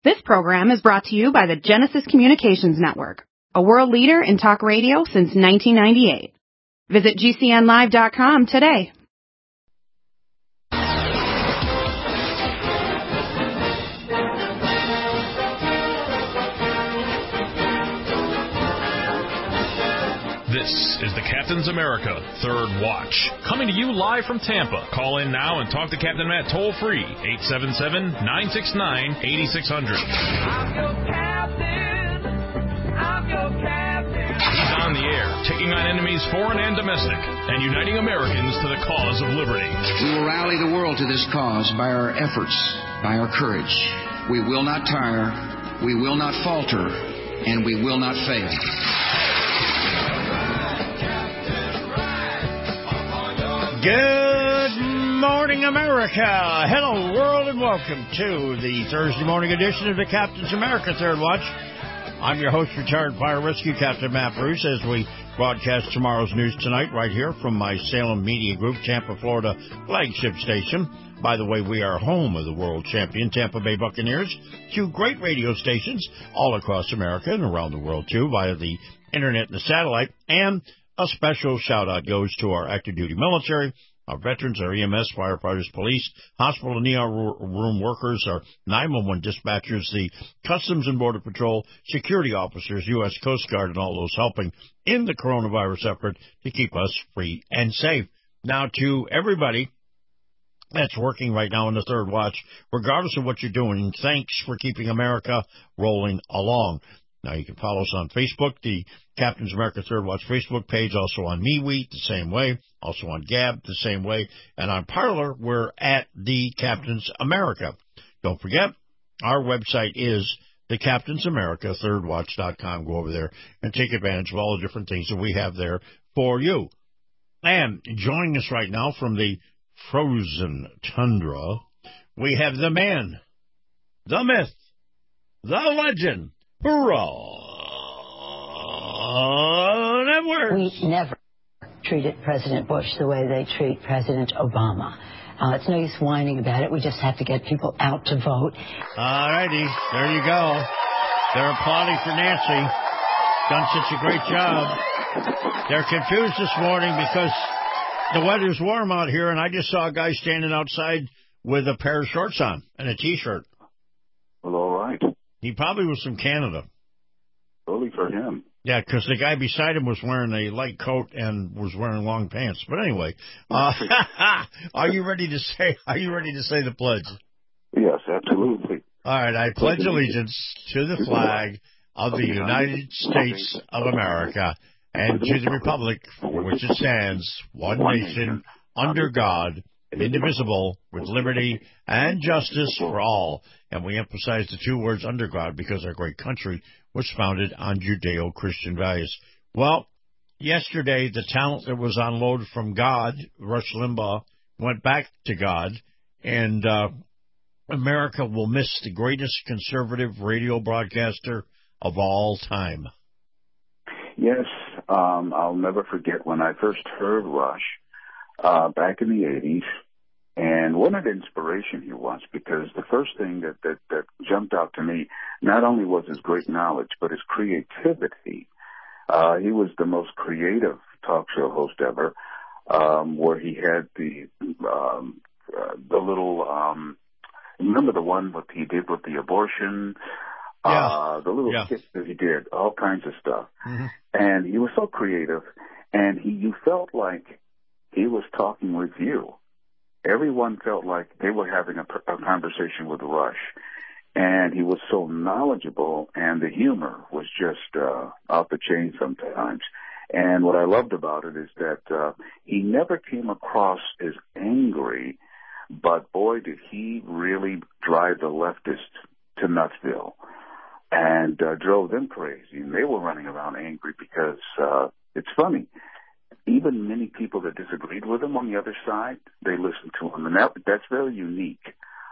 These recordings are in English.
This program is brought to you by the Genesis Communications Network, a world leader in talk radio since 1998. Visit GCNlive.com today. This is the Captain's America Third Watch, coming to you live from Tampa. Call in now and talk to Captain Matt toll-free, 877-969-8600. I'm your captain. I'm your captain. He's on the air, taking on enemies foreign and domestic, and uniting Americans to the cause of liberty. We will rally the world to this cause by our efforts, by our courage. We will not tire, we will not falter, and we will not fail. Good morning, America. Hello, world, and welcome to the Thursday morning edition of the Captain's America Third Watch. I'm your host, retired fire rescue Captain Matt Bruce, as we broadcast tomorrow's news tonight right here from my Salem Media Group, Tampa, Florida flagship station. By the way, we are home of the world champion Tampa Bay Buccaneers. 2 great radio stations all across America and around the world, too, via the internet and the satellite. And a special shout-out goes to our active duty military, our veterans, our EMS, firefighters, police, hospital and ER room workers, our 911 dispatchers, the Customs and Border Patrol, security officers, U.S. Coast Guard, and all those helping in the coronavirus effort to keep us free and safe. Now, to everybody that's working right now in the Third Watch, regardless of what you're doing, thanks for keeping America rolling along. Now, you can follow us on Facebook, the Captain's America Third Watch Facebook page, also on MeWe, the same way, also on Gab, the same way, and on Parler, we're at the Captain's America. Don't forget, our website is thecaptainsamerica3rdwatch.com. Go over there and take advantage of all the different things that we have there for you. And joining us right now from the frozen tundra, we have the man, the myth, the legend, Ron Edwards. We never treated President Bush the way they treat President Obama. It's no use whining about it. We just have to get people out to vote. All righty. There you go. They're applauding for Nancy. Done such a great job. They're confused this morning because the weather's warm out here, and I just saw a guy standing outside with a pair of shorts on and a T-shirt. Well, all right. He probably was from Canada. Early for him. Yeah, because the guy beside him was wearing a light coat and was wearing long pants. But anyway, are you ready to say the pledge? Yes, absolutely. All right, I pledge allegiance to the flag of the United States of America and to the republic for which it stands, one nation, under God, indivisible, with liberty and justice for all. And we emphasize the 2 words under God because our great country was founded on Judeo-Christian values. Well, yesterday, the talent that was on load from God, Rush Limbaugh, went back to God, and America will miss the greatest conservative radio broadcaster of all time. Yes, I'll never forget when I first heard Rush back in the 80s. And what an inspiration he was, because the first thing that jumped out to me, not only was his great knowledge, but his creativity. He was the most creative talk show host ever, where he had the little, remember the one what he did with the abortion? The little skits that he did, all kinds of stuff. Mm-hmm. And he was so creative, and you felt like he was talking with you. Everyone felt like they were having a conversation with Rush, and he was so knowledgeable, and the humor was just off the chain sometimes. And what I loved about it is that he never came across as angry, but boy, did he really drive the leftists to Nutsville and drove them crazy. And they were running around angry because it's funny. Even many people that disagreed with him on the other side, they listened to him. And that's very unique,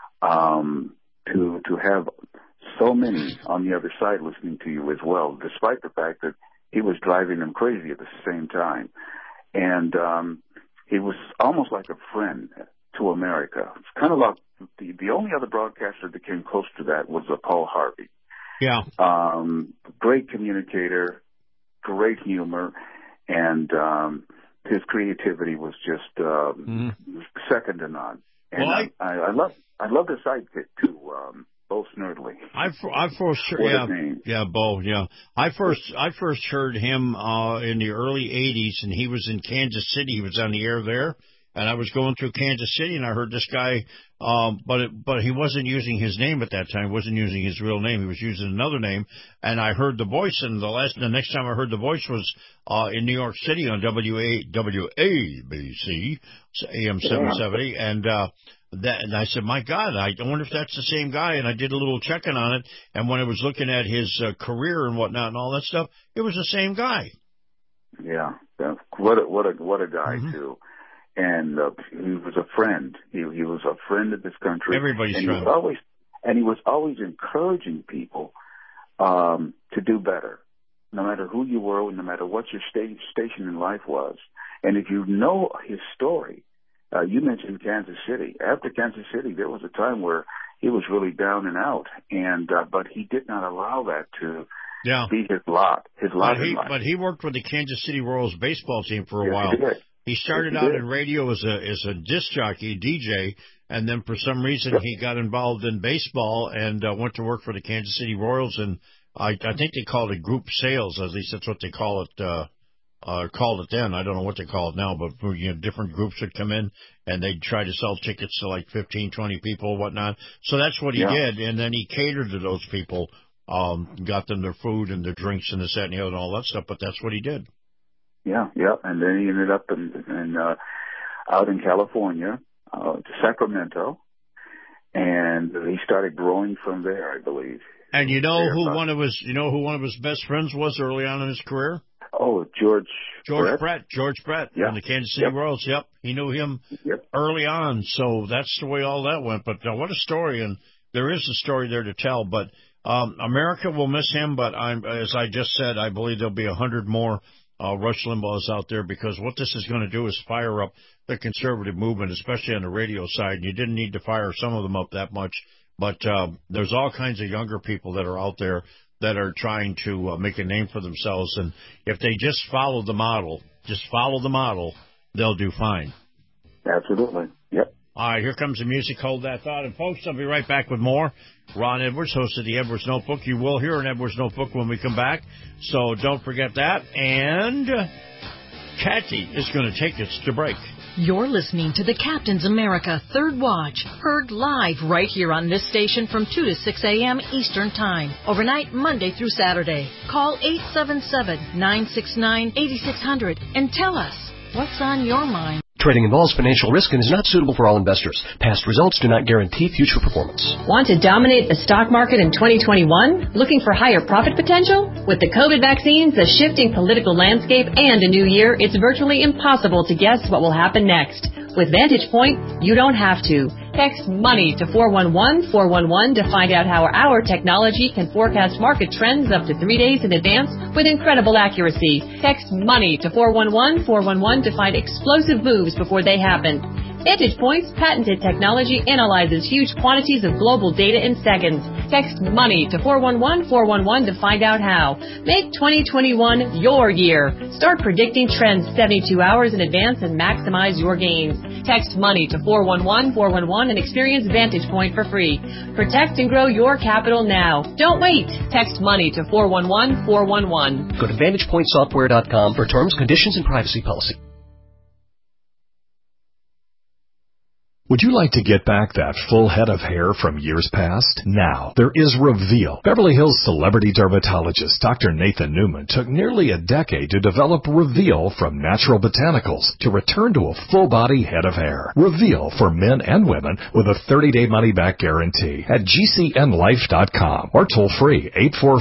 to have so many on the other side listening to you as well, despite the fact that he was driving them crazy at the same time. And he was almost like a friend to America. It's kind of the only other broadcaster that came close to that was Paul Harvey. Yeah. Great communicator, great humor, and his creativity was just second to none. And well, I love the sidekick too, Bo Snerdley. I first Bo. Yeah, I first heard him in the early '80s, and he was in Kansas City. He was on the air there, and I was going through Kansas City, and I heard this guy. But he wasn't using his name at that time. He wasn't using his real name. He was using another name, and I heard the voice. And the next time I heard the voice was in New York City on WABC AM 770, and I said, my God, I wonder if that's the same guy. And I did a little checking on it, and when I was looking at his career and whatnot and all that stuff, it was the same guy. Yeah, what a guy too. And he was a friend. He was a friend of this country. Everybody's friend. He was always encouraging people to do better, no matter who you were, no matter what your station in life was. And if you know his story, you mentioned Kansas City. After Kansas City, there was a time where he was really down and out, and but he did not allow that to be his lot. His lot in life. But he worked with the Kansas City Royals baseball team for a while. He did. He started out in radio as a disc jockey, DJ, and then for some reason he got involved in baseball and went to work for the Kansas City Royals. And I think they called it group sales, at least that's what they call it. Called it then. I don't know what they call it now, but different groups would come in and they'd try to sell tickets to like 15, 20 people, whatnot. So that's what he did, and then he catered to those people, got them their food and their drinks and this, that, and the other, and all that stuff. But that's what he did. Yeah, and then he ended up out in California, Sacramento, and he started growing from there, I believe. And you know who one of his best friends was early on in his career? Oh, George Brett from the Kansas City Royals. Yep, he knew him early on, so that's the way all that went. But what a story, and there is a story there to tell. But America will miss him, but as I just said, I believe there'll be 100 more Rush Limbaughs out there, because what this is going to do is fire up the conservative movement, especially on the radio side. And you didn't need to fire some of them up that much, but there's all kinds of younger people that are out there that are trying to make a name for themselves. And if they just follow the model, they'll do fine. Absolutely. Yep. All right, here comes the music. Hold that thought. And, folks, I'll be right back with more. Ron Edwards, host of the Edwards Notebook. You will hear an Edwards Notebook when we come back, so don't forget that. And Kathy is going to take us to break. You're listening to the Captain's America Third Watch, heard live right here on this station from 2 to 6 a.m. Eastern Time, overnight Monday through Saturday. Call 877-969-8600 and tell us what's on your mind. Trading involves financial risk and is not suitable for all investors. Past results do not guarantee future performance. Want to dominate the stock market in 2021? Looking for higher profit potential? With the COVID vaccines, a shifting political landscape, and a new year, it's virtually impossible to guess what will happen next. With Vantage Point, you don't have to. Text MONEY to 411-411 to find out how our technology can forecast market trends up to 3 days in advance with incredible accuracy. Text MONEY to 411-411 to find explosive moves before they happen. Vantage Point's patented technology analyzes huge quantities of global data in seconds. Text MONEY to 411-411 to find out how. Make 2021 your year. Start predicting trends 72 hours in advance and maximize your gains. Text MONEY to 411-411 and experience Vantage Point for free. Protect and grow your capital now. Don't wait. Text MONEY to 411-411. Go to VantagePointSoftware.com for terms, conditions, and privacy policy. Would you like to get back that full head of hair from years past? Now, there is Reveal. Beverly Hills celebrity dermatologist Dr. Nathan Newman took nearly a decade to develop Reveal from natural botanicals to return to a full-body head of hair. Reveal for men and women with a 30-day money-back guarantee at GCNlife.com or toll free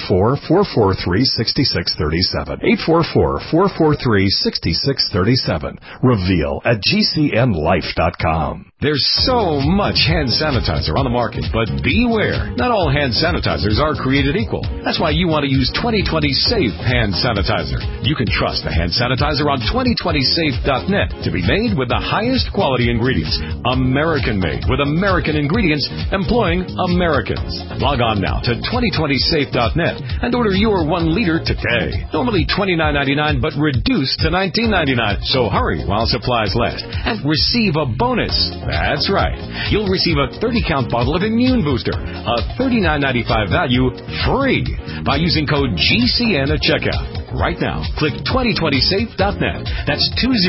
844-443-6637. 844-443-6637. Reveal at GCNlife.com. There's so much hand sanitizer on the market, but beware. Not all hand sanitizers are created equal. That's why you want to use 2020 Safe Hand Sanitizer. You can trust the hand sanitizer on 2020safe.net to be made with the highest quality ingredients. American-made with American ingredients employing Americans. Log on now to 2020safe.net and order your 1 liter today. Normally $29.99, but reduced to $19.99. So hurry while supplies last and receive a bonus. That's right. You'll receive a 30-count bottle of Immune Booster, a $39.95 value, free by using code GCN at checkout. Right now, click 2020safe.net. That's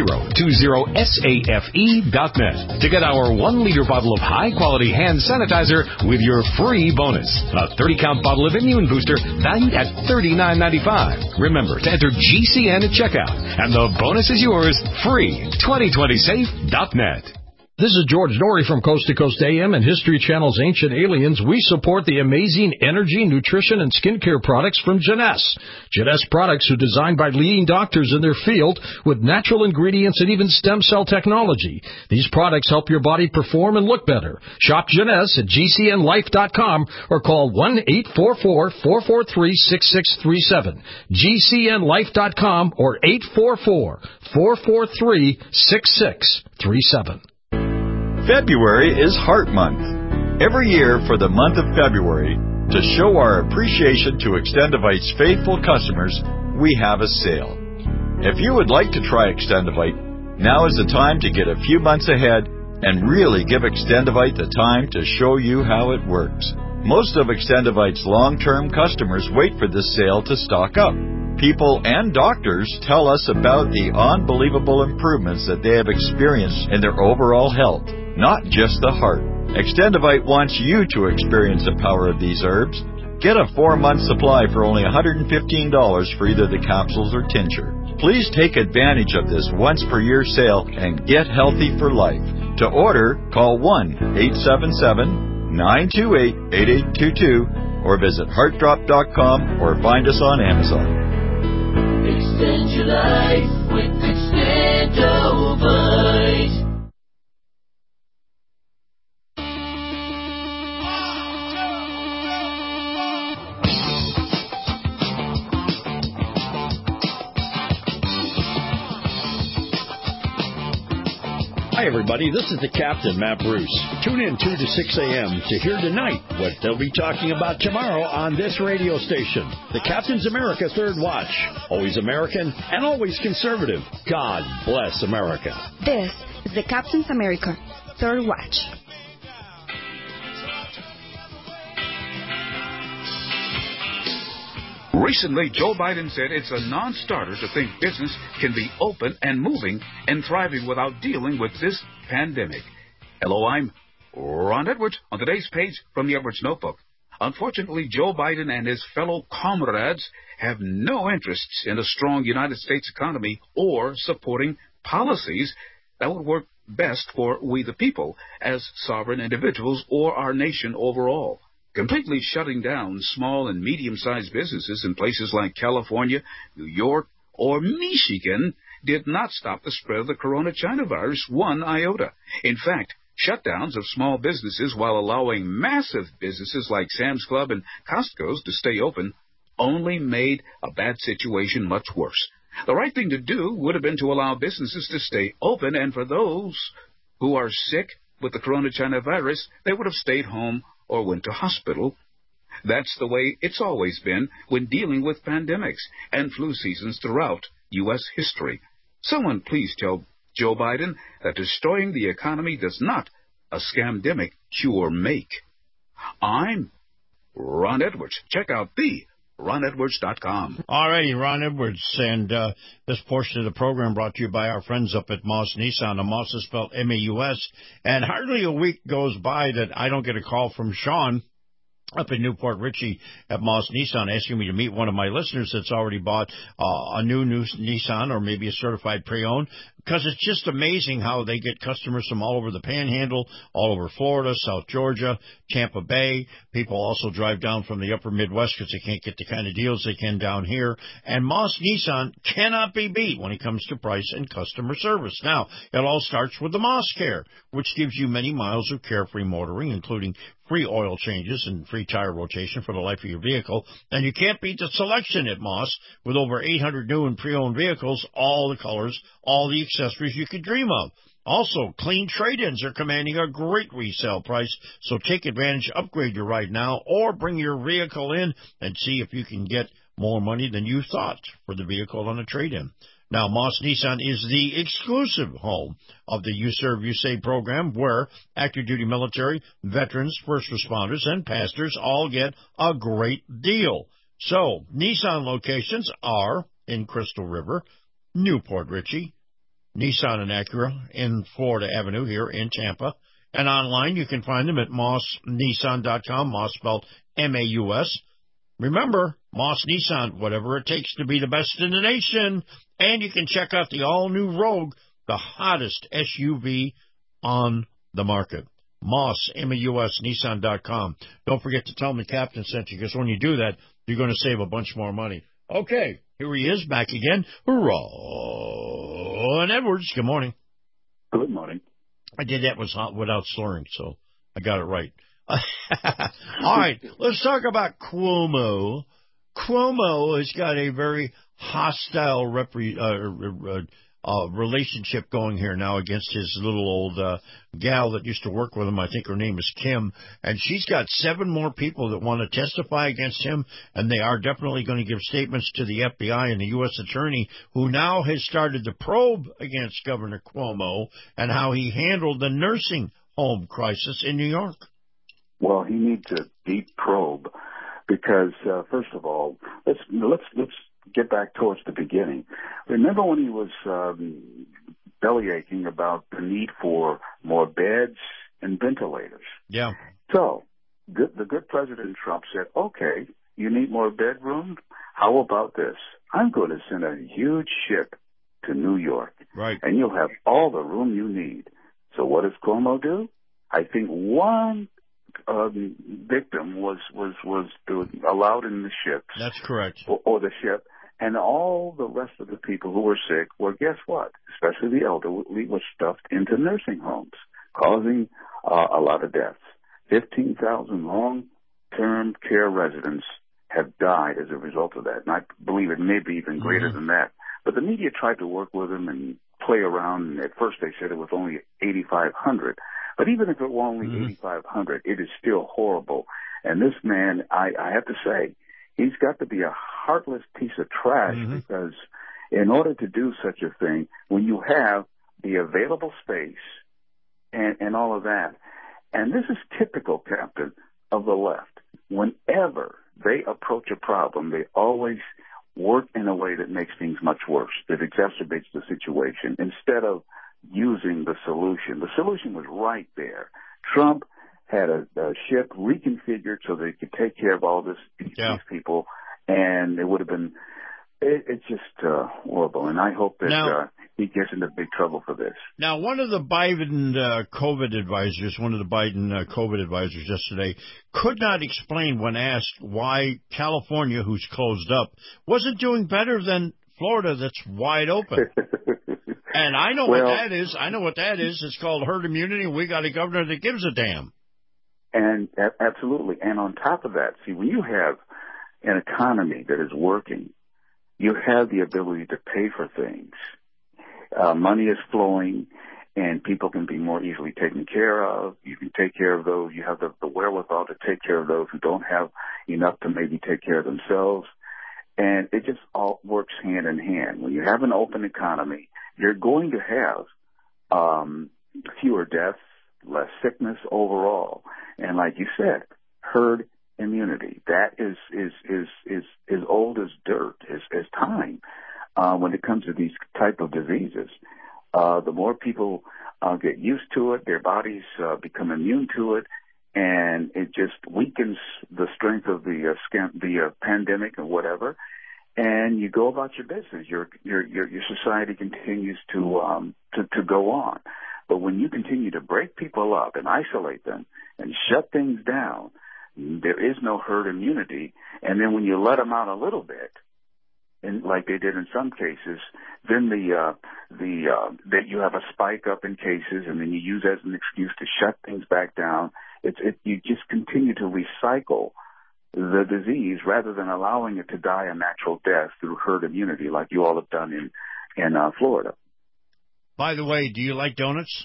2020safe.net to get our 1 liter bottle of high-quality hand sanitizer with your free bonus. A 30-count bottle of Immune Booster valued at $39.95. Remember to enter GCN at checkout, and the bonus is yours free. 2020safe.net. This is George Norrie from Coast to Coast AM and History Channel's Ancient Aliens. We support the amazing energy, nutrition, and skincare products from Jeunesse. Jeunesse products are designed by leading doctors in their field with natural ingredients and even stem cell technology. These products help your body perform and look better. Shop Jeunesse at GCNlife.com or call 1-844-443-6637. GCNlife.com or 844-443-6637. February is Heart Month. Every year for the month of February, to show our appreciation to Extendivite's faithful customers, we have a sale. If you would like to try Extendivite, now is the time to get a few months ahead and really give Extendivite the time to show you how it works. Most of Extendivite's long-term customers wait for this sale to stock up. People and doctors tell us about the unbelievable improvements that they have experienced in their overall health, not just the heart. Extendivite wants you to experience the power of these herbs. Get a 4-month supply for only $115 for either the capsules or tincture. Please take advantage of this once-per-year sale and get healthy for life. To order, call 1-877-928-8822 or visit heartdrop.com or find us on Amazon. Extend your life with Extendivite. Hi, everybody. This is the Captain, Matt Bruce. Tune in 2 to 6 a.m. to hear tonight what they'll be talking about tomorrow on this radio station. The Captain's America Third Watch. Always American and always conservative. God bless America. This is the Captain's America Third Watch. Recently, Joe Biden said it's a non-starter to think business can be open and moving and thriving without dealing with this pandemic. Hello, I'm Ron Edwards on today's page from the Edwards Notebook. Unfortunately, Joe Biden and his fellow comrades have no interests in a strong United States economy or supporting policies that would work best for we the people as sovereign individuals or our nation overall. Completely shutting down small and medium-sized businesses in places like California, New York, or Michigan did not stop the spread of the coronavirus one iota. In fact, shutdowns of small businesses while allowing massive businesses like Sam's Club and Costco's to stay open only made a bad situation much worse. The right thing to do would have been to allow businesses to stay open, and for those who are sick with the coronavirus, they would have stayed home or went to hospital. That's the way it's always been when dealing with pandemics and flu seasons throughout U.S. history. Someone please tell Joe Biden that destroying the economy does not a scamdemic cure make. I'm Ron Edwards. Check out RonEdwards.com. All righty, Ron Edwards. And this portion of the program brought to you by our friends up at Moss Nissan. The Moss is spelled M-A-U-S. And hardly a week goes by that I don't get a call from Sean up in Newport Richey at Moss Nissan asking me to meet one of my listeners that's already bought a new Nissan or maybe a certified pre-owned, because it's just amazing how they get customers from all over the Panhandle, all over Florida, South Georgia, Tampa Bay. People also drive down from the upper Midwest because they can't get the kind of deals they can down here. And Moss Nissan cannot be beat when it comes to price and customer service. Now, it all starts with the Moss Care, which gives you many miles of carefree motoring, including free oil changes and free tire rotation for the life of your vehicle. And you can't beat the selection at Moss with over 800 new and pre-owned vehicles, all the colors, all the accessories you could dream of. Also, clean trade-ins are commanding a great resale price, so take advantage, upgrade your ride now, or bring your vehicle in and see if you can get more money than you thought for the vehicle on a trade-in. Now, Moss Nissan is the exclusive home of the You Serve, You Save program, where active duty military, veterans, first responders, and pastors all get a great deal. So, Nissan locations are in Crystal River, Newport Richey, Nissan and Acura in Florida Avenue here in Tampa. And online, you can find them at mossnissan.com, Moss spelled M-A-U-S. Remember, Moss Nissan, whatever it takes to be the best in the nation. And you can check out the all-new Rogue, the hottest SUV on the market. Moss, M-A-U-S, Nissan.com. Don't forget to tell them the captain sent you, because when you do that, you're going to save a bunch more money. Okay, here he is, back again. Ron Edwards, good morning. Good morning. I did that without slurring, so I got it right. All right, let's talk about Cuomo. Cuomo has got a very hostile relationship going here now against his little old gal that used to work with him. I think her name is Kim, and she's got 7 more people that want to testify against him, and they are definitely going to give statements to the FBI and the U.S. Attorney, who now has started the probe against Governor Cuomo and how he handled the nursing home crisis in New York. Well, he needs a deep probe because, first of all, let's get back towards the beginning. Remember when he was bellyaching about the need for more beds and ventilators? Yeah. So the good President Trump said, okay, you need more bedroom? How about this? I'm going to send a huge ship to New York. Right. And you'll have all the room you need. So what does Cuomo do? I think one victim was allowed in the ships. That's correct. Or the ship. And all the rest of the people who were sick were, guess what? Especially the elderly, were stuffed into nursing homes, causing a lot of deaths. 15,000 long-term care residents have died as a result of that. And I believe it may be even greater than that. But the media tried to work with them and play around. And at first they said it was only 8,500. But even if it were only 8,500, it is still horrible. And this man, I have to say, he's got to be a heartless piece of trash because in order to do such a thing, when you have the available space and all of that, and this is typical, Captain, of the left. Whenever they approach a problem, they always work in a way that makes things much worse, that exacerbates the situation, instead of using the solution. The solution was right there. Trump had a ship reconfigured so they could take care of all these people, and it would have been it's just horrible. And I hope that he gets into big trouble for this. Now, one of the Biden COVID advisors yesterday could not explain when asked why California, who's closed up, wasn't doing better than Florida, that's wide open. And I know what that is. I know what that is. It's called herd immunity, and we got a governor that gives a damn. And absolutely. And on top of that, see, when you have an economy that is working, you have the ability to pay for things. Money is flowing, and people can be more easily taken care of. You can take care of those. You have the wherewithal to take care of those who don't have enough to maybe take care of themselves. And it just all works hand in hand. When you have an open economy, you're going to have fewer deaths, less sickness overall. And like you said, herd immunity. That is as old as dirt, as time. When it comes to these type of diseases, the more people get used to it, their bodies become immune to it, and it just weakens the strength of the pandemic or whatever. And you go about your business. Your society continues to go on. But when you continue to break people up and isolate them and shut things down, there is no herd immunity. And then when you let them out a little bit, and like they did in some cases, then that you have a spike up in cases, and then you use that as an excuse to shut things back down. You just continue to recycle the disease rather than allowing it to die a natural death through herd immunity, like you all have done in Florida. By the way, do you like donuts?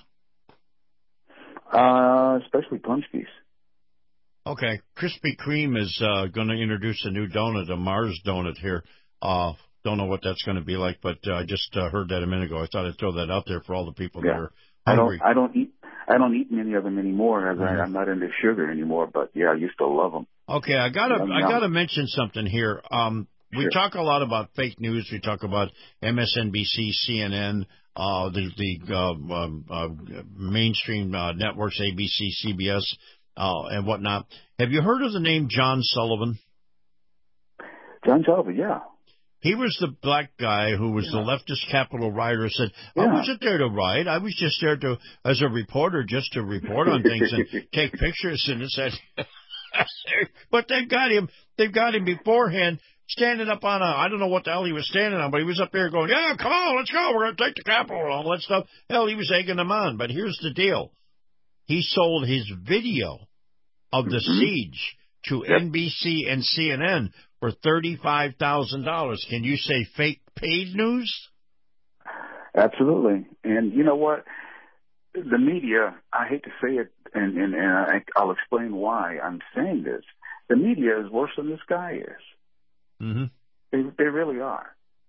Especially Punchkies. Okay, Krispy Kreme is going to introduce a new donut, a Mars donut here. Don't know what that's going to be like, but I just heard that a minute ago. I thought I'd throw that out there for all the people that are hungry. I don't eat many of them anymore, as I'm not into sugar anymore. But yeah, I used to love them. Okay, I gotta mention something here. We talk a lot about fake news. We talk about MSNBC, CNN, the mainstream networks, ABC, CBS, and whatnot. Have you heard of the name John Sullivan? John Sullivan, yeah. He was the black guy who was the leftist Capitol writer. Said, I wasn't there to write. I was just there as a reporter, just to report on things and take pictures. And it said, but they've got him beforehand standing up on I don't know what the hell he was standing on, but he was up there going, yeah, come on, let's go. We're going to take the Capitol and all that stuff. Hell, he was egging them on. But here's the deal. He sold his video of the siege to NBC and CNN for $35,000. Can you say fake paid news? Absolutely. And you know what? The media, I hate to say it, and I'll explain why I'm saying this. The media is worse than this guy is. Mm-hmm. They really are.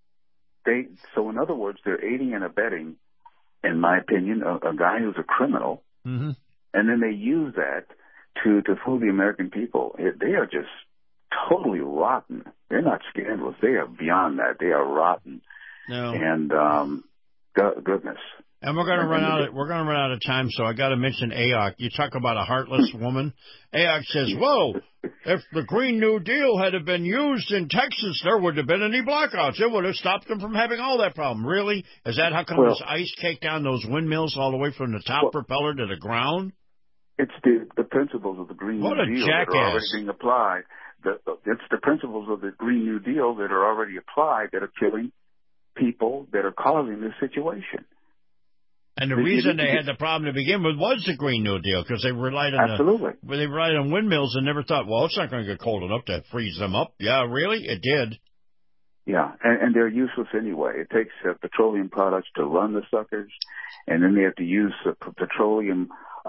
So in other words, they're aiding and abetting, in my opinion, a guy who's a criminal, and then they use that to fool the American people. They are just totally rotten. They're not scandalous. They are beyond that. They are rotten. No. And goodness. And we're going to run out of time, so I got to mention AOC. You talk about a heartless woman. AOC says, "Whoa, if the Green New Deal had been used in Texas, there wouldn't have been any blackouts. It would have stopped them from having all that problem." Really? Is that how come this ice caked down those windmills all the way from the top propeller to the ground? It's the principles of the Green New Deal that are already being applied. It's the principles of the Green New Deal that are already applied that are killing people that are causing this situation. And the reason they had the problem to begin with was the Green New Deal, because they relied on windmills and never thought, well, it's not going to get cold enough to freeze them up. Yeah, really? It did. Yeah, and they're useless anyway. It takes petroleum products to run the suckers, and then they have to use petroleum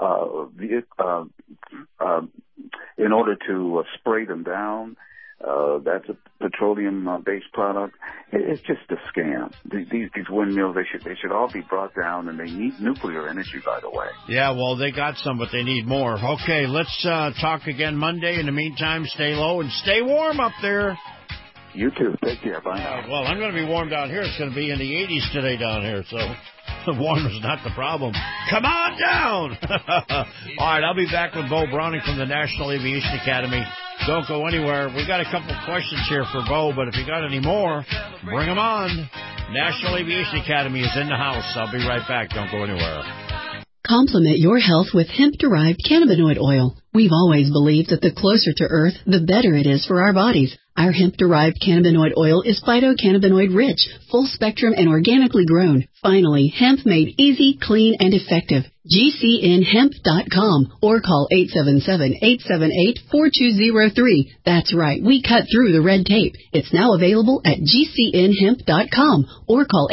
in order to spray them down. That's a petroleum-based product. It's just a scam. These windmills, they should all be brought down, and they need nuclear energy, by the way. Yeah, well, they got some, but they need more. Okay, let's talk again Monday. In the meantime, stay low and stay warm up there. You too. Take care. Bye now. Well, I'm going to be warm down here. It's going to be in the 80s today down here, so the warm is not the problem. Come on down! All right, I'll be back with Bo Browning from the National Aviation Academy. Don't go anywhere. We got a couple questions here for Bo, but if you got any more, bring them on. National Aviation Academy is in the house. I'll be right back. Don't go anywhere. Complement your health with hemp-derived cannabinoid oil. We've always believed that the closer to Earth, the better it is for our bodies. Our hemp-derived cannabinoid oil is phytocannabinoid rich, full-spectrum, and organically grown. Finally, hemp made easy, clean, and effective. GCNhemp.com or call 877-878-4203. That's right, we cut through the red tape. It's now available at GCNhemp.com or call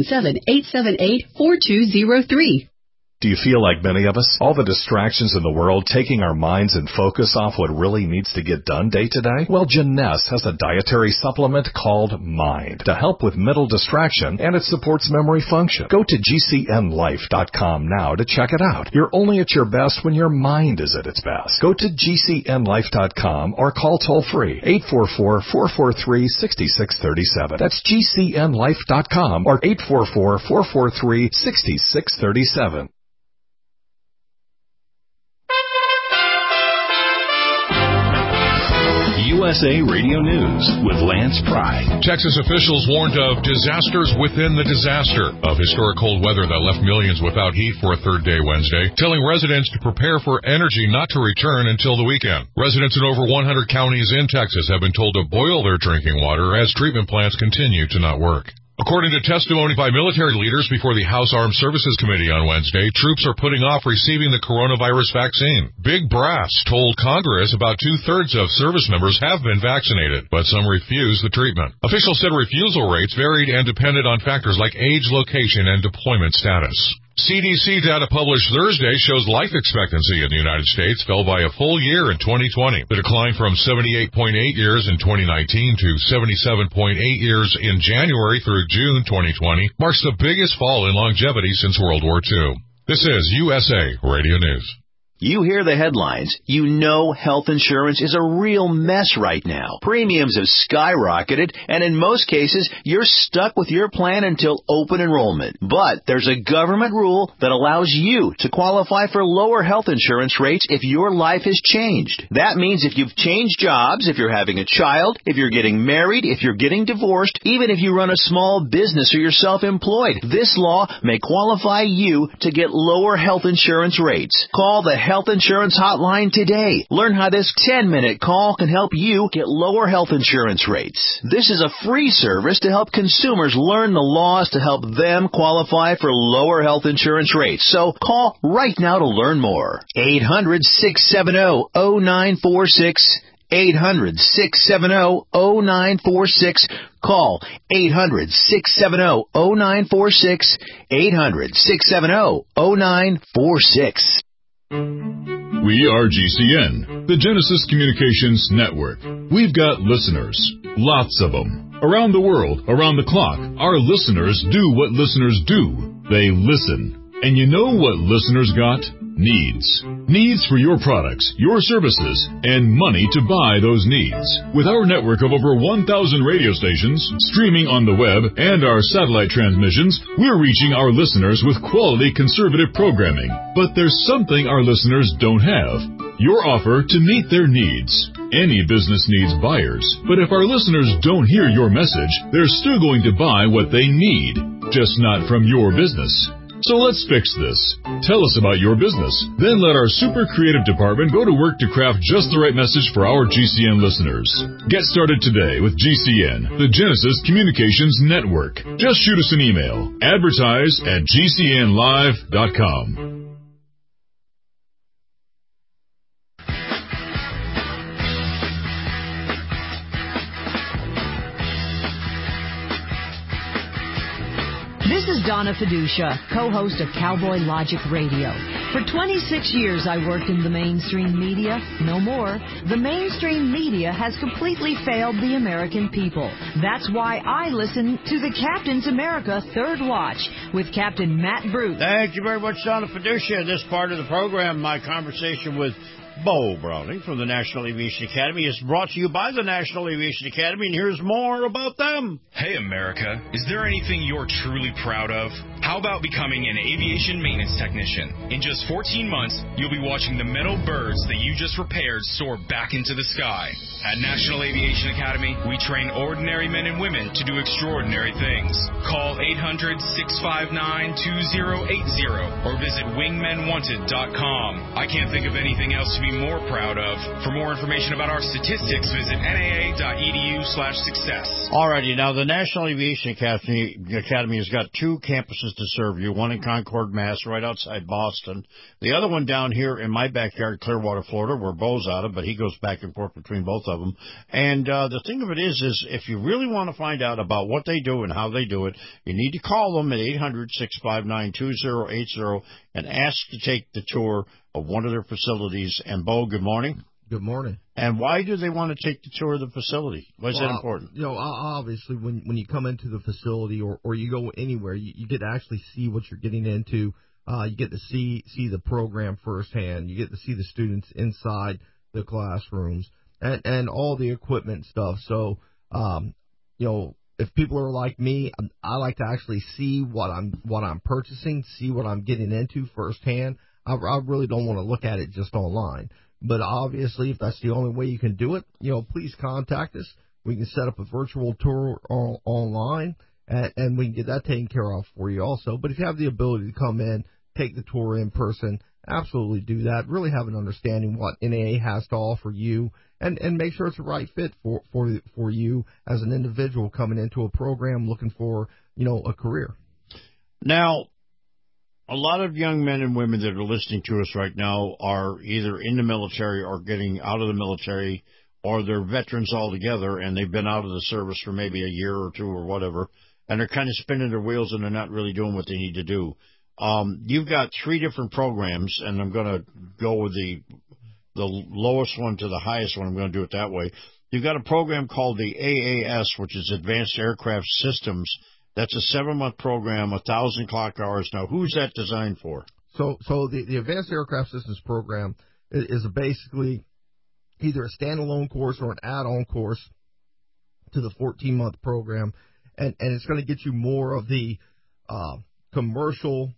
877-878-4203. Do you feel like many of us? All the distractions in the world taking our minds and focus off what really needs to get done day to day? Well, Jeunesse has a dietary supplement called Mind to help with mental distraction, and it supports memory function. Go to GCNlife.com now to check it out. You're only at your best when your mind is at its best. Go to GCNlife.com or call toll-free 844-443-6637. That's GCNlife.com or 844-443-6637. USA Radio News with Lance Pry. Texas officials warned of disasters within the disaster of historic cold weather that left millions without heat for a third day Wednesday, telling residents to prepare for energy not to return until the weekend. Residents in over 100 counties in Texas have been told to boil their drinking water as treatment plants continue to not work. According to testimony by military leaders before the House Armed Services Committee on Wednesday, troops are putting off receiving the coronavirus vaccine. Big Brass told Congress about two-thirds of service members have been vaccinated, but some refuse the treatment. Officials said refusal rates varied and depended on factors like age, location, and deployment status. CDC data published Thursday shows life expectancy in the United States fell by a full year in 2020. The decline from 78.8 years in 2019 to 77.8 years in January through June 2020 marks the biggest fall in longevity since World War II. This is USA Radio News. You hear the headlines. You know health insurance is a real mess right now. Premiums have skyrocketed, and in most cases, you're stuck with your plan until open enrollment. But there's a government rule that allows you to qualify for lower health insurance rates if your life has changed. That means if you've changed jobs, if you're having a child, if you're getting married, if you're getting divorced, even if you run a small business or you're self-employed, this law may qualify you to get lower health insurance rates. Call the Health Insurance Hotline today. Learn how this 10-minute call can help you get lower health insurance rates. This is a free service to help consumers learn the laws to help them qualify for lower health insurance rates. So call right now to learn more. 800-670-0946. 800-670-0946. Call 800-670-0946. 800-670-0946. We are GCN, the Genesis Communications Network. We've got listeners, lots of them. Around the world, around the clock, our listeners do what listeners do. They listen. And you know what listeners got? Needs. Needs for your products, your services, and money to buy those needs. With our network of over 1,000 radio stations, streaming on the web, and our satellite transmissions, we're reaching our listeners with quality conservative programming. But there's something our listeners don't have. Your offer to meet their needs. Any business needs buyers, but if our listeners don't hear your message, they're still going to buy what they need, just not from your business. So let's fix this. Tell us about your business. Then let our super creative department go to work to craft just the right message for our GCN listeners. Get started today with GCN, the Genesis Communications Network. Just shoot us an email. Advertise@GCNlive.com. This is Donna Fiducia, co-host of Cowboy Logic Radio. For 26 years, I worked in the mainstream media. No more. The mainstream media has completely failed the American people. That's why I listen to the Captain's America Third Watch with Captain Matt Bruce. Thank you very much, Donna Fiducia. This part of the program, my conversation with Bo Browning from the National Aviation Academy is brought to you by the National Aviation Academy, and here's more about them. Hey, America. Is there anything you're truly proud of? How about becoming an aviation maintenance technician? In just 14 months, you'll be watching the metal birds that you just repaired soar back into the sky. At National Aviation Academy, we train ordinary men and women to do extraordinary things. Call 800-659-2080 or visit wingmenwanted.com. I can't think of anything else to be more proud of. For more information about our statistics, visit naa.edu/success. Alrighty, now the National Aviation Academy has got two campuses to serve you, one in Concord, Mass, right outside Boston. The other one down here in my backyard, Clearwater, Florida, where Bo's out of, but he goes back and forth between both of them. And the thing of it is if you really want to find out about what they do and how they do it, you need to call them at 800-659-2080 and ask to take the tour of one of their facilities. And Bo, good morning. Good morning. And why do they want to take the tour of the facility? Why is that important? You know, obviously, when you come into the facility or you go anywhere, you get to actually see what you're getting into. You get to see the program firsthand. You get to see the students inside the classrooms and all the equipment stuff. So, you know, if people are like me, I like to actually see what I'm purchasing, see what I'm getting into firsthand. I really don't want to look at it just online. But obviously, if that's the only way you can do it, please contact us. We can set up a virtual tour online, and we can get that taken care of for you also. But if you have the ability to come in, take the tour in person, absolutely do that. Really have an understanding what NAA has to offer you, and make sure it's the right fit for you as an individual coming into a program looking for, a career. Now, a lot of young men and women that are listening to us right now are either in the military or getting out of the military, or they're veterans altogether, and they've been out of the service for maybe a year or two or whatever, and they're kind of spinning their wheels and they're not really doing what they need to do. You've got 3 different programs, and I'm going to go with the lowest one to the highest one. I'm going to do it that way. You've got a program called the AAS, which is Advanced Aircraft Systems. That's a 7-month program, 1,000 clock hours. Now, who's that designed for? So the Advanced Aircraft Systems program is basically either a standalone course or an add-on course to the 14-month program, and it's going to get you more of the commercial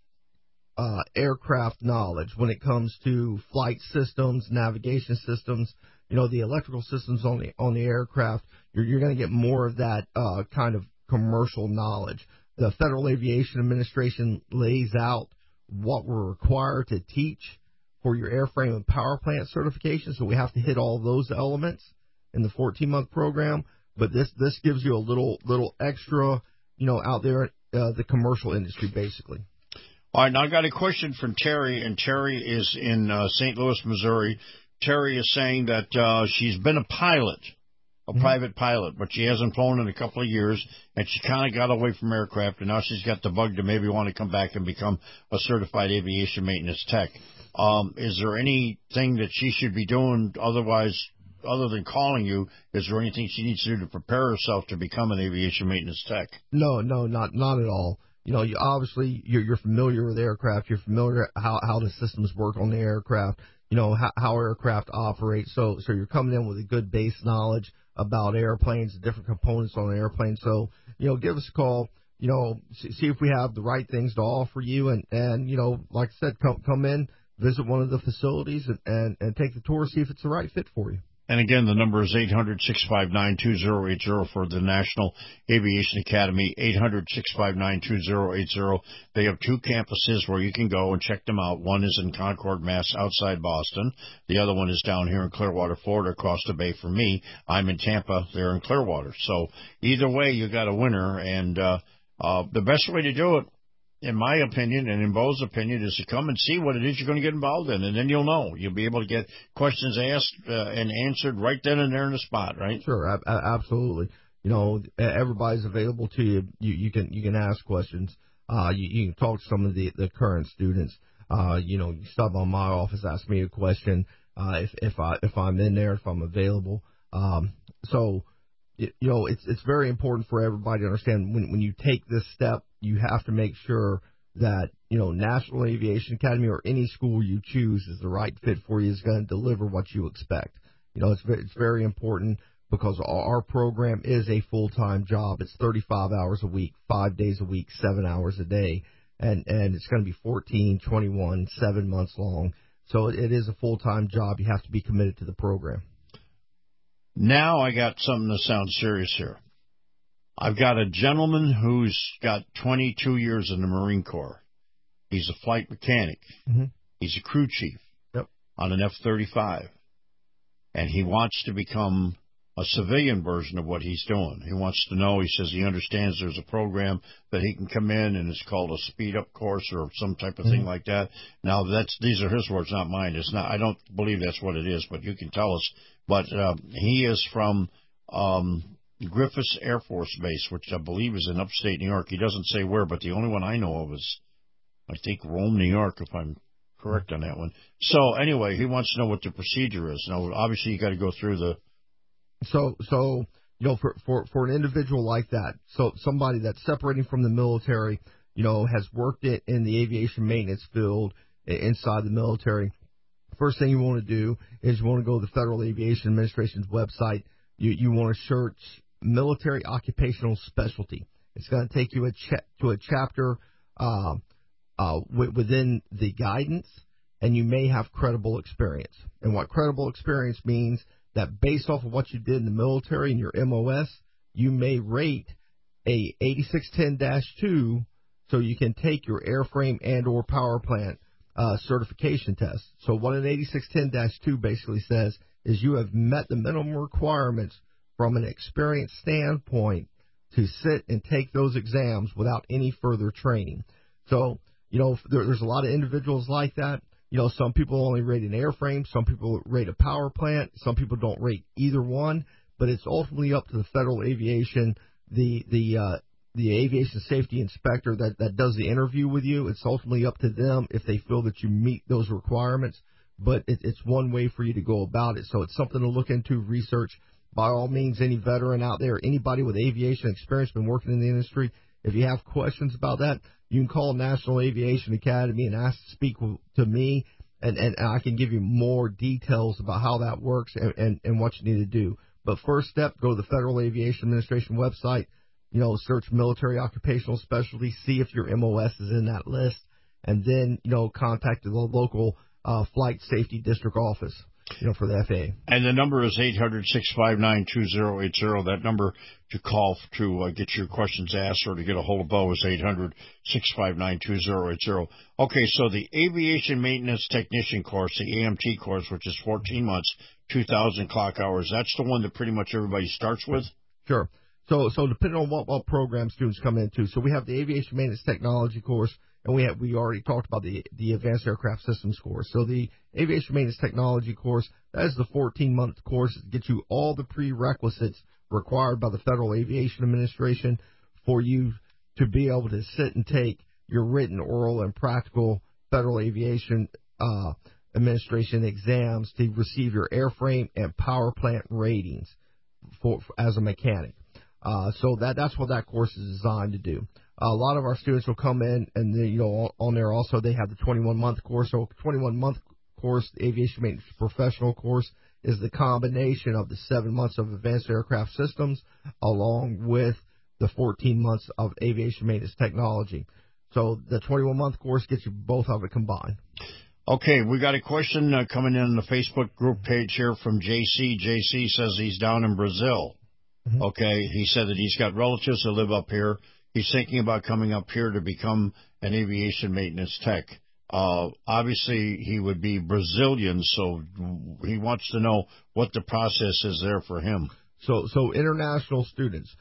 aircraft knowledge when it comes to flight systems, navigation systems, the electrical systems on the aircraft. You're going to get more of that kind of commercial knowledge. The Federal Aviation Administration lays out what we're required to teach for your airframe and power plant certification, so we have to hit all those elements in the 14-month program. But this gives you a little extra, out there, the commercial industry, basically. All right, now I got a question from Terry, and Terry is in St. Louis, Missouri. Terry is saying that she's been a pilot, private pilot, but she hasn't flown in a couple of years, and she kind of got away from aircraft, and now she's got the bug to maybe want to come back and become a certified aviation maintenance tech. Is there anything that she should be doing other than calling you? Is there anything she needs to do to prepare herself to become an aviation maintenance tech? No, not at all. You obviously you're familiar with aircraft. You're familiar how the systems work on the aircraft. How aircraft operate. So you're coming in with a good base knowledge about airplanes, the different components on an airplane. So give us a call. See if we have the right things to offer you, and like I said, come in, visit one of the facilities, and take the tour, see if it's the right fit for you. And again, the number is 800-659-2080 for the National Aviation Academy, 800-659-2080. They have 2 campuses where you can go and check them out. One is in Concord, Mass, outside Boston. The other one is down here in Clearwater, Florida, across the bay from me. I'm in Tampa. They're in Clearwater. So either way, you got a winner. And the best way to do it, in my opinion, and in Bo's opinion, is to come and see what it is you're going to get involved in, and then you'll know. You'll be able to get questions asked and answered right then and there in the spot, right? Sure, absolutely. Everybody's available to you. You can ask questions. You can talk to some of the current students. You stop on my office, ask me a question if I'm in there, if I'm available. It's very important for everybody to understand when you take this step, you have to make sure that, National Aviation Academy or any school you choose is the right fit for you, is going to deliver what you expect. It's very important because our program is a full-time job. It's 35 hours a week, 5 days a week, 7 hours a day, and it's going to be 14, 21, 7 months long. So it is a full-time job. You have to be committed to the program. Now I got something that sounds serious here. I've got a gentleman who's got 22 years in the Marine Corps. He's a flight mechanic. Mm-hmm. He's a crew chief on an F-35. And he wants to become a civilian version of what he's doing. He wants to know, he says he understands there's a program that he can come in, and it's called a speed-up course or some type of thing like that. Now, these are his words, not mine. It's not. I don't believe that's what it is, but you can tell us. But he is from Griffiths Air Force Base, which I believe is in upstate New York. He doesn't say where, but the only one I know of is, I think, Rome, New York, if I'm correct on that one. So, anyway, he wants to know what the procedure is. Now, obviously, you got to go through the... So for an individual like that, so somebody that's separating from the military, has worked in the aviation maintenance field inside the military, first thing you want to do is you want to go to the Federal Aviation Administration's website. You want to search military occupational specialty. It's going to take you to a chapter within the guidance, and you may have credible experience. And what credible experience means, that based off of what you did in the military and your MOS, you may rate a 8610-2 so you can take your airframe and or power plant certification test. So what an 8610-2 basically says is you have met the minimum requirements from an experience standpoint to sit and take those exams without any further training. So, there's a lot of individuals like that. Some people only rate an airframe, some people rate a power plant, some people don't rate either one, but it's ultimately up to the Federal Aviation, the aviation safety inspector that does the interview with you. It's ultimately up to them if they feel that you meet those requirements, but it's one way for you to go about it. So it's something to look into, research. By all means, any veteran out there, anybody with aviation experience, been working in the industry, if you have questions about that, you can call National Aviation Academy and ask to speak to me, and I can give you more details about how that works and what you need to do. But first step, go to the Federal Aviation Administration website, search military occupational specialty, see if your MOS is in that list, and then, contact the local flight safety district office, for the FAA. And the number is 800-659-2080. That number to call to get your questions asked or to get a hold of Bo is 800-659-2080. Okay, so the Aviation Maintenance Technician course, the AMT course, which is 14 months, 2,000 clock hours, that's the one that pretty much everybody starts with? Sure. So depending on what program students come into, so we have the Aviation Maintenance Technology course, and we already talked about the Advanced Aircraft Systems course. So the Aviation Maintenance Technology course, that is the 14-month course that gets you all the prerequisites required by the Federal Aviation Administration for you to be able to sit and take your written, oral, and practical Federal Aviation Administration exams to receive your airframe and power plant ratings as a mechanic. So that's what that course is designed to do. A lot of our students will come in, and on there also they have the 21-month course. So 21-month course, the Aviation Maintenance Professional course, is the combination of the 7 months of Advanced Aircraft Systems along with the 14 months of Aviation Maintenance Technology. So the 21-month course gets you both of it combined. Okay, we got a question coming in the Facebook group page here from JC. JC says he's down in Brazil. Mm-hmm. Okay, he said that he's got relatives that live up here. He's thinking about coming up here to become an aviation maintenance tech. Obviously, he would be Brazilian, so he wants to know what the process is there for him. So international students,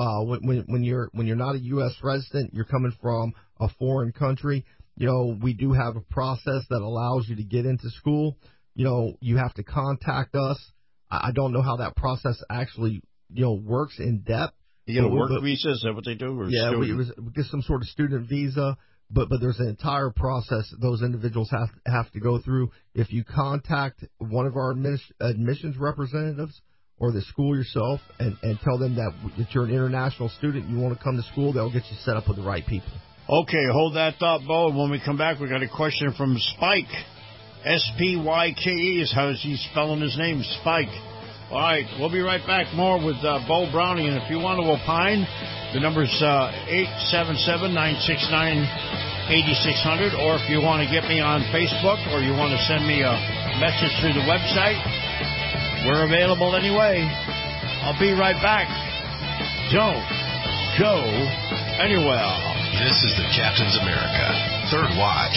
when you're not a U.S. resident, you're coming from a foreign country. We do have a process that allows you to get into school. You have to contact us. I don't know how that process actually works in depth. You get a work visa? Is that what they do? Or yeah, we get some sort of student visa, but there's an entire process those individuals have to go through. If you contact one of our admissions representatives or the school yourself and tell them that you're an international student, you want to come to school, they'll get you set up with the right people. Okay, hold that thought, Bo. And when we come back, we got a question from Spike. S-P-Y-K-E is how he's spelling his name, Spike. All right, we'll be right back more with Bo Browning. And if you want to opine, the number's 877-969-8600. Or if you want to get me on Facebook or you want to send me a message through the website, we're available anyway. I'll be right back. Don't go anywhere. This is the Captain's America Third Watch.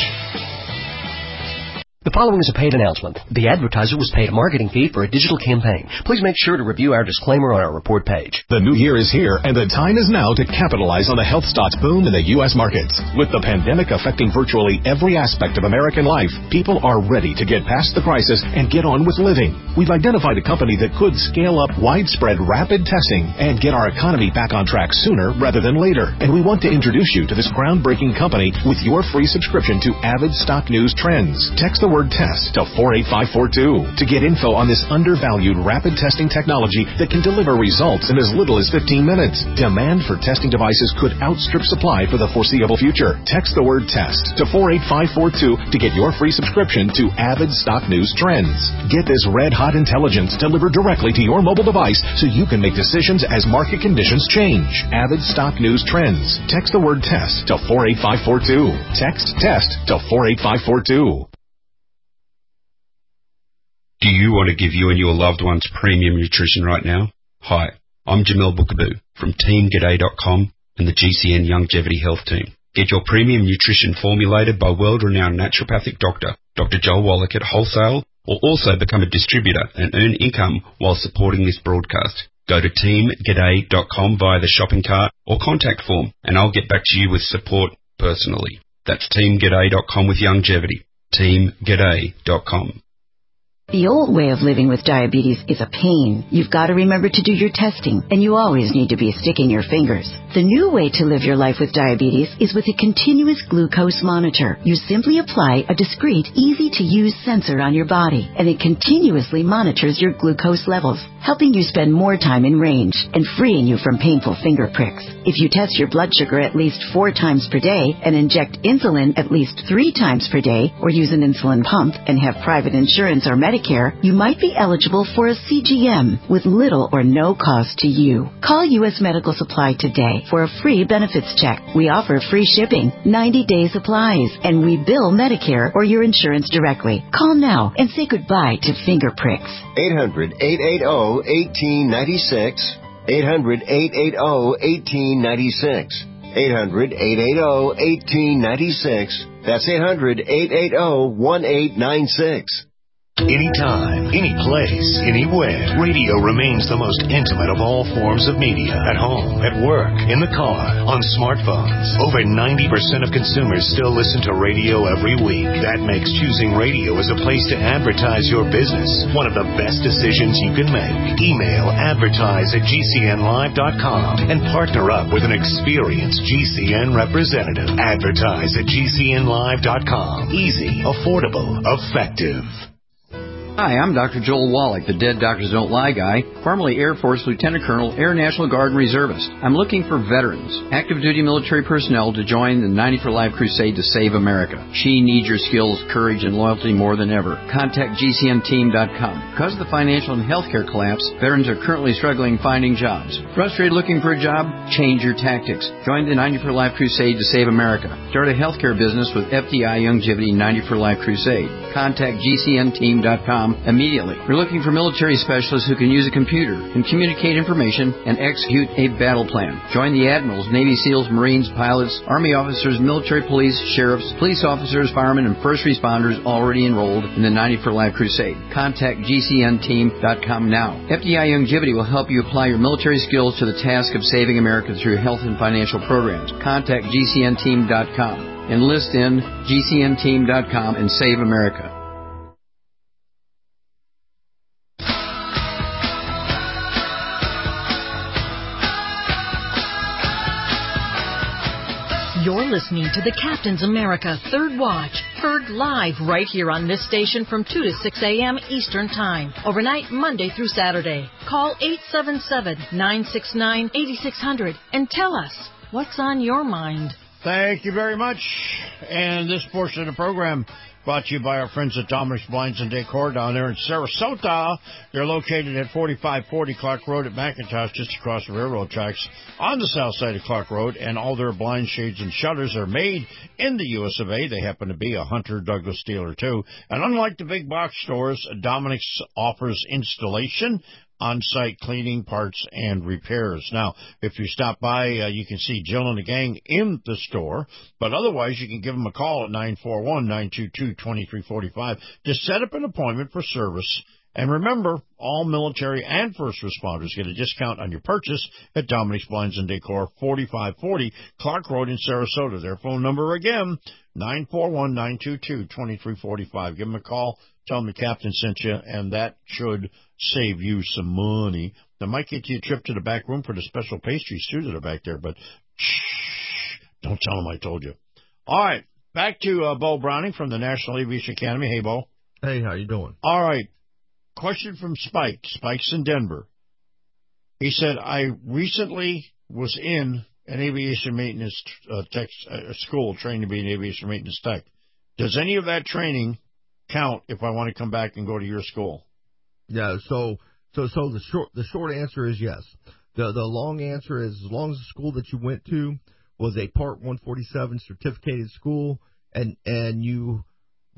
The following is a paid announcement. The advertiser was paid a marketing fee for a digital campaign. Please make sure to review our disclaimer on our report page. The new year is here, and the time is now to capitalize on the health stocks boom in the U.S. markets. With the pandemic affecting virtually every aspect of American life, people are ready to get past the crisis and get on with living. We've identified a company that could scale up widespread rapid testing and get our economy back on track sooner rather than later. And we want to introduce you to this groundbreaking company with your free subscription to Avid Stock News Trends. Text the word TEST to 48542 to get info on this undervalued rapid testing technology that can deliver results in as little as 15 minutes. Demand for testing devices could outstrip supply for the foreseeable future. Text the word TEST to 48542 to get your free subscription to Avid Stock News Trends. Get this red-hot intelligence delivered directly to your mobile device so you can make decisions as market conditions change. Avid Stock News Trends. Text the word TEST to 48542. Text TEST to 48542. Do you want to give you and your loved ones premium nutrition right now? Hi, I'm Jamel Bookaboo from TeamGaday.com and the GCN Longevity Health Team. Get your premium nutrition formulated by world-renowned naturopathic doctor, Dr. Joel Wallach at wholesale, or also become a distributor and earn income while supporting this broadcast. Go to TeamGaday.com via the shopping cart or contact form, and I'll get back to you with support personally. That's TeamGaday.com with longevity. TeamGaday.com. The old way of living with diabetes is a pain. You've got to remember to do your testing, and you always need to be sticking your fingers. The new way to live your life with diabetes is with a continuous glucose monitor. You simply apply a discreet, easy-to-use sensor on your body, and it continuously monitors your glucose levels, helping you spend more time in range and freeing you from painful finger pricks. If you test your blood sugar at least 4 times per day and inject insulin at least 3 times per day, or use an insulin pump and have private insurance or Medicare, you might be eligible for a CGM with little or no cost to you. Call U.S. Medical Supply today for a free benefits check. We offer free shipping, 90-day supplies, and we bill Medicare or your insurance directly. Call now and say goodbye to finger pricks. 800-880-1896. 800-880-1896. 800-880-1896. That's 800-880-1896. Anytime, any place, anywhere, radio remains the most intimate of all forms of media. At home, at work, in the car, on smartphones. Over 90% of consumers still listen to radio every week. That makes choosing radio as a place to advertise your business one of the best decisions you can make. Email advertise@gcnlive.com and partner up with an experienced GCN representative. Advertise at gcnlive.com. Easy, affordable, effective. Hi, I'm Dr. Joel Wallach, the Dead Doctors Don't Lie guy, formerly Air Force Lieutenant Colonel, Air National Guard and Reservist. I'm looking for veterans, active duty military personnel to join the 90 for Life crusade to save America. She needs your skills, courage, and loyalty more than ever. Contact GCNteam.com. Because of the financial and healthcare collapse, veterans are currently struggling finding jobs. Frustrated looking for a job? Change your tactics. Join the 90 for Life crusade to save America. Start a healthcare business with FDI Longevity 90 for Life crusade. Contact GCNteam.com immediately. We're looking for military specialists who can use a computer, can communicate information, and execute a battle plan. Join the admirals, Navy SEALs, Marines, pilots, Army officers, military police, sheriffs, police officers, firemen, and first responders already enrolled in the 90 for Life crusade. Contact GCNteam.com now. FDI Longevity will help you apply your military skills to the task of saving America through health and financial programs. Contact GCNteam.com. Enlist in GCNteam.com and save America. You're listening to the Captain's America Third Watch, heard live right here on this station from 2 to 6 a.m. Eastern Time, overnight Monday through Saturday. Call 877-969-8600 and tell us what's on your mind. Thank you very much. And this portion of the program brought to you by our friends at Dominic's Blinds and Decor down there in Sarasota. They're located at 4540 Clark Road at McIntosh, just across the railroad tracks on the south side of Clark Road. And all their blinds, shades, and shutters are made in the U.S. of A. They happen to be a Hunter Douglas dealer, too. And unlike the big box stores, Dominic's offers installation, on-site cleaning, parts, and repairs. Now, if you stop by, you can see Jill and the gang in the store, but otherwise you can give them a call at 941-922-2345 to set up an appointment for service. And remember, all military and first responders get a discount on your purchase at Dominic's Blinds and Decor, 4540 Clark Road in Sarasota. Their phone number again, 941-922-2345. Give them a call. Tell them the captain sent you, and that should save you some money. That might get you a trip to the back room for the special pastries, too, that are back there, but shh, don't tell them I told you. All right, back to Bo Browning from the National Aviation Academy. Hey, Bo. Hey, how you doing? All right. Question from Spike. Spike's in Denver. He said, I recently was in an aviation maintenance tech school, trained to be an aviation maintenance tech. Does any of that training count if I want to come back and go to your school? Yeah, so the short answer is yes. The long answer is as long as the school that you went to was a Part 147 certificated school and you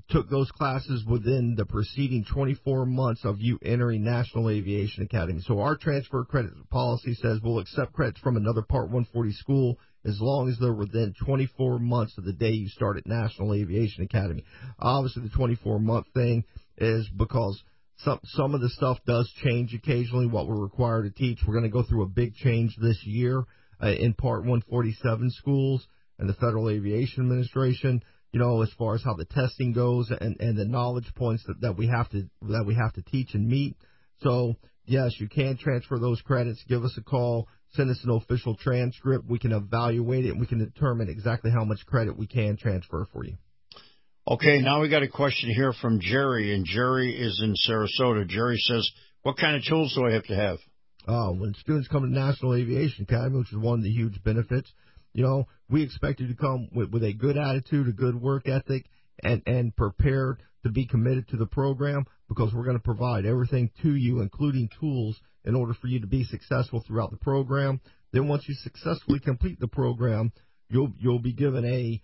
took those classes within the preceding 24 months of you entering National Aviation Academy. So our transfer credit policy says we'll accept credits from another Part 140 school as long as they're within 24 months of the day you start at National Aviation Academy. Obviously, the 24-month thing is because some of the stuff does change occasionally, what we're required to teach. We're going to go through a big change this year in Part 147 schools and the Federal Aviation Administration, as far as how the testing goes and the knowledge points that we have to teach and meet. So, yes, you can transfer those credits. Give us a call. Send us an official transcript. We can evaluate it, and we can determine exactly how much credit we can transfer for you. Okay, now we got a question here from Jerry, and Jerry is in Sarasota. Jerry says, what kind of tools do I have to have? When students come to National Aviation Academy, which is one of the huge benefits, we expect you to come with a good attitude, a good work ethic, and prepared to be committed to the program, because we're going to provide everything to you, including tools, in order for you to be successful throughout the program. Then once you successfully complete the program, you'll be given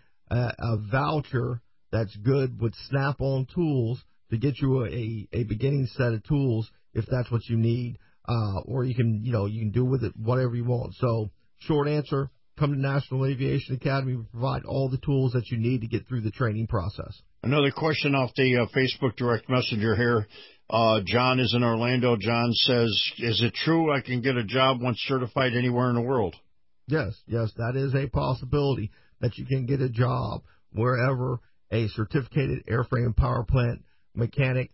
a voucher that's good with Snap-on tools to get you a beginning set of tools if that's what you need, or you can do with it whatever you want. So, short answer, come to National Aviation Academy. We provide all the tools that you need to get through the training process. Another question off the Facebook direct messenger here. John is in Orlando. John says, is it true I can get a job once certified anywhere in the world? Yes, that is a possibility that you can get a job wherever a certificated airframe and power plant mechanic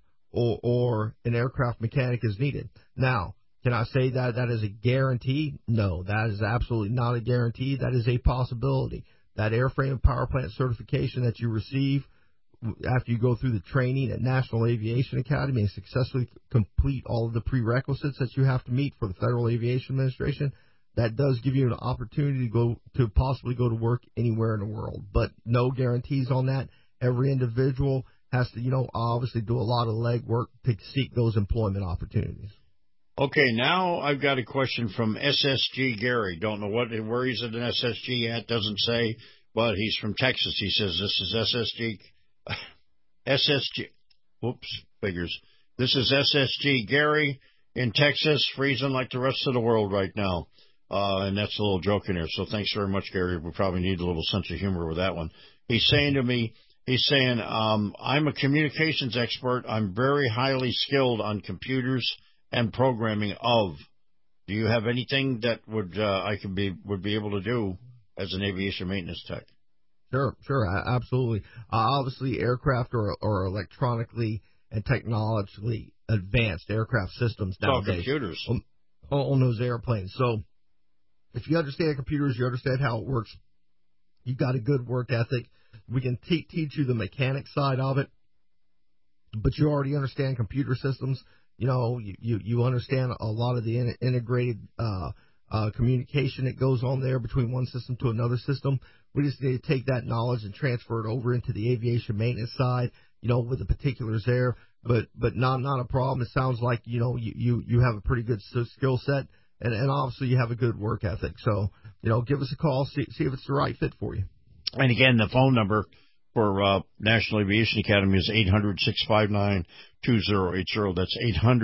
or an aircraft mechanic is needed. Now, can I say that is a guarantee? No, that is absolutely not a guarantee. That is a possibility. That airframe and power plant certification that you receive after you go through the training at National Aviation Academy and successfully complete all of the prerequisites that you have to meet for the Federal Aviation Administration, that does give you an opportunity to possibly go to work anywhere in the world. But no guarantees on that. Every individual has to, obviously do a lot of legwork to seek those employment opportunities. Okay, now I've got a question from SSG Gary. Don't know where he's at an SSG at, doesn't say, but he's from Texas. He says this is SSG. Whoops, figures. This is SSG Gary in Texas, freezing like the rest of the world right now. And that's a little joke in here. So thanks very much, Gary. We probably need a little sense of humor with that one. He's saying to me, I'm a communications expert. I'm very highly skilled on computers and programming of. Do you have anything that would be able to do as an aviation maintenance tech? Sure, absolutely. Obviously, aircraft are electronically and technologically advanced aircraft systems nowadays. Computers. On those airplanes. So, if you understand computers, you understand how it works, you've got a good work ethic. We can teach you the mechanic side of it, but you already understand computer systems. You understand a lot of the integrated communication that goes on there between one system to another system. We just need to take that knowledge and transfer it over into the aviation maintenance side, with the particulars there. But not a problem. It sounds like, you have a pretty good skill set, and obviously you have a good work ethic. So, give us a call, see if it's the right fit for you. And again, the phone number for National Aviation Academy is 800-659-2080. That's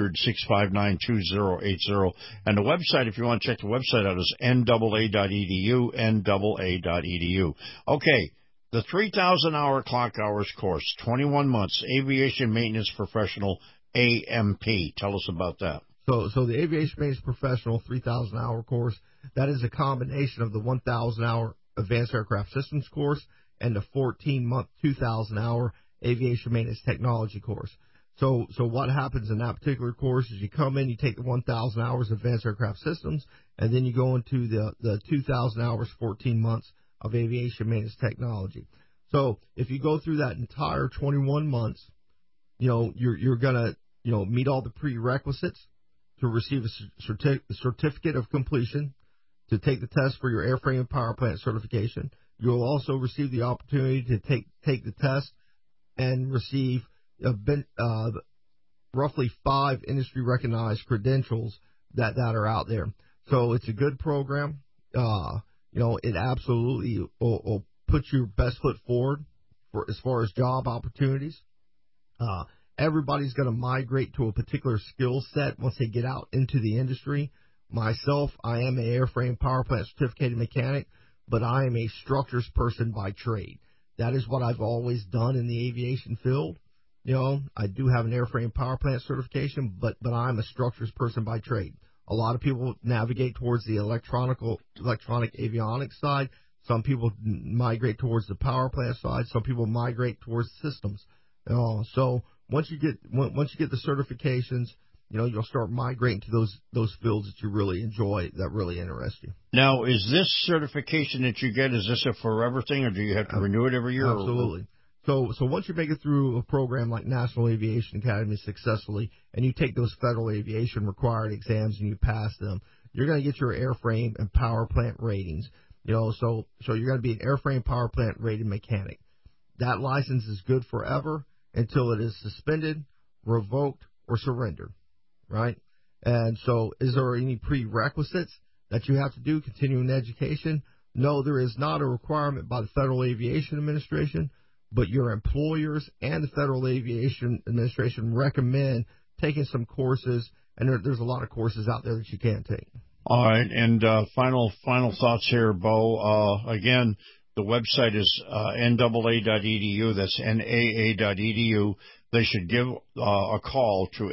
800-659-2080. And the website, if you want to check the website out, is NAA.edu, NAA.edu. Okay, the 3,000-hour clock hours course, 21 months, Aviation Maintenance Professional, AMP. Tell us about that. So the Aviation Maintenance Professional 3,000-hour course, that is a combination of the 1,000-hour Advanced Aircraft Systems course and the 14-month 2,000-hour Aviation Maintenance Technology course. So what happens in that particular course is you come in, you take the 1,000 hours of Advanced Aircraft Systems, and then you go into the 2,000 hours, 14 months of Aviation Maintenance Technology. So if you go through that entire 21 months, you're going to, meet all the prerequisites to receive a certificate of completion, to take the test for your airframe and power plant certification. You'll also receive the opportunity to take the test and receive roughly 5 industry-recognized credentials that are out there. So it's a good program. It absolutely will put your best foot forward as far as job opportunities. Everybody's going to migrate to a particular skill set once they get out into the industry. Myself, I am an airframe power plant certificated mechanic, but I am a structures person by trade. That is what I've always done in the aviation field. You know, I do have an airframe power plant certification, but I'm a structures person by trade. A lot of people navigate towards the electronic avionics side. Some people migrate towards the power plant side. Some people migrate towards systems. So once you get the certifications, you know, you'll start migrating to those fields that you really enjoy, that really interest you. Now, is this certification that you get, is this a forever thing, or do you have to renew it every year? Absolutely. So once you make it through a program like National Aviation Academy successfully, and you take those federal aviation required exams and you pass them, you're going to get your airframe and power plant ratings. You know, so you're going to be an airframe power plant rated mechanic. That license is good forever until it is suspended, revoked, or surrendered, right? And so is there any prerequisites that you have to do, continuing education? No, there is not a requirement by the Federal Aviation Administration, but your employers and the Federal Aviation Administration recommend taking some courses, and there's a lot of courses out there that you can take. All right, and final thoughts here, Bo. Again, the website is naa.edu. That's naa.edu. They should give a call to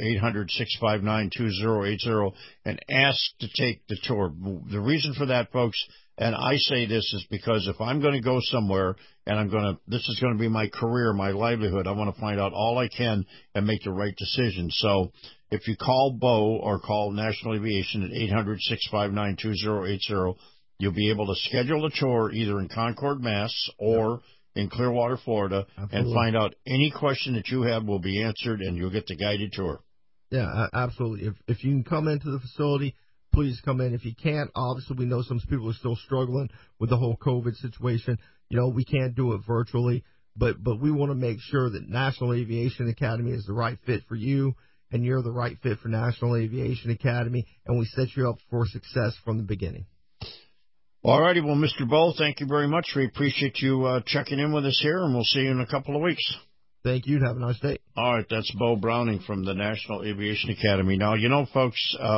800-659-2080 and ask to take the tour. The reason for that, folks, and I say this is because if I'm going to go somewhere and this is going to be my career, my livelihood, I want to find out all I can and make the right decision. So if you call Bo or call National Aviation at 800-659-2080, you'll be able to schedule a tour either in Concord, Mass. or in Clearwater, Florida, Absolutely. And find out any question that you have will be answered, and you'll get the guided tour. Yeah, absolutely. If you can come into the facility, please come in. If you can't, obviously we know some people are still struggling with the whole COVID situation. You know, we can't do it virtually, but we want to make sure that National Aviation Academy is the right fit for you, and you're the right fit for National Aviation Academy, and we set you up for success from the beginning. All righty. Well, Mr. Bo, thank you very much. We appreciate you checking in with us here, and we'll see you in a couple of weeks. Thank you. Have a nice day. All right. That's Bo Browning from the National Aviation Academy. Now, you know, folks,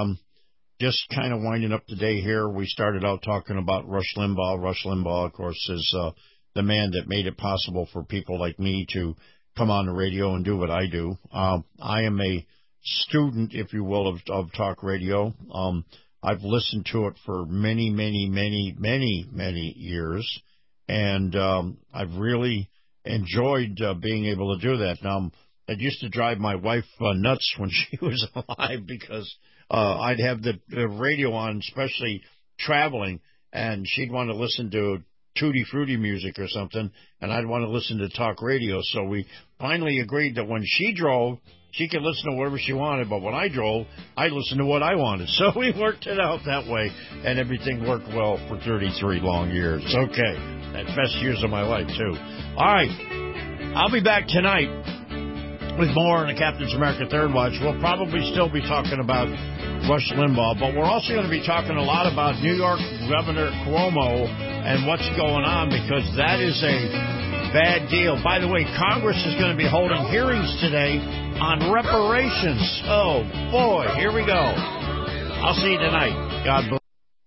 just kind of winding up the day here, we started out talking about Rush Limbaugh. Rush Limbaugh, of course, is the man that made it possible for people like me to come on the radio and do what I do. I am a student, if you will, of talk radio. I've listened to it for many, many, many, many, many years, and I've really enjoyed being able to do that. Now, it used to drive my wife nuts when she was alive because I'd have the radio on, especially traveling, and she'd want to listen to Tutti Frutti music or something, and I'd want to listen to talk radio. So we finally agreed that when she drove, she could listen to whatever she wanted, but when I drove, I listened to what I wanted. So we worked it out that way, and everything worked well for 33 long years. Okay. That's best years of my life, too. All right. I'll be back tonight with more on the Captain's America Third Watch. We'll probably still be talking about Rush Limbaugh, but we're also going to be talking a lot about New York Governor Cuomo and what's going on, because that is a bad deal. By the way, Congress is going to be holding hearings today on reparations. Oh, boy, here we go. I'll see you tonight. God bless.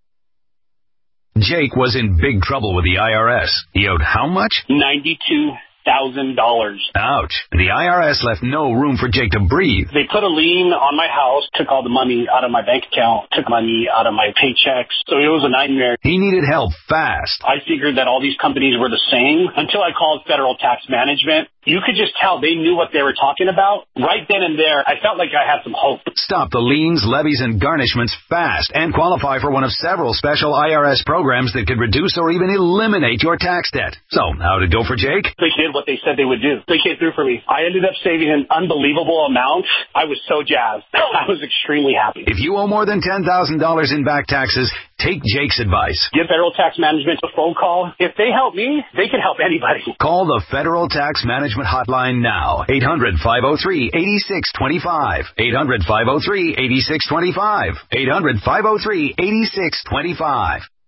Jake was in big trouble with the IRS. He owed how much? $92,000. Ouch. The IRS left no room for Jake to breathe. They put a lien on my house, took all the money out of my bank account, took money out of my paychecks. So it was a nightmare. He needed help fast. I figured that all these companies were the same until I called Federal Tax Management. You could just tell they knew what they were talking about. Right then and there, I felt like I had some hope. Stop the liens, levies, and garnishments fast and qualify for one of several special IRS programs that could reduce or even eliminate your tax debt. So, how'd it go for Jake? They did what they said they would do. They came through for me. I ended up saving an unbelievable amount. I was so jazzed. I was extremely happy. If you owe more than $10,000 in back taxes, take Jake's advice. Give Federal Tax Management a phone call. If they help me, they can help anybody. Call the Federal Tax Management hotline now. 800-503-8625. 800-503-8625. 800-503-8625.